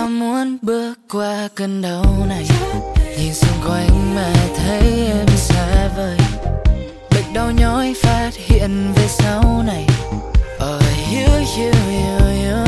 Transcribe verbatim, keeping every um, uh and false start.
muốn bước qua cơn đau này, nhìn xung quanh mà thấy em xa vời. Bệnh đau nhói phát hiện về sau này. Oh, you, you, you, you